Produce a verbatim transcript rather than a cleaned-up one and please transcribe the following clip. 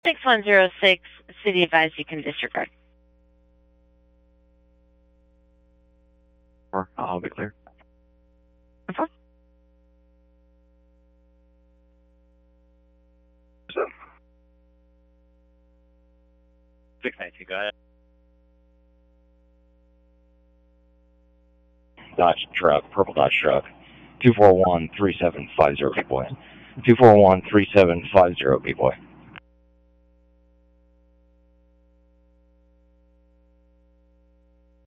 six one zero six, city advised you can disregard. I'll be clear. Uh-huh. six ninety-two, go ahead. Dodge truck, purple Dodge truck. two four one three seven five zero, big boy. two four one three seven five zero, big boy.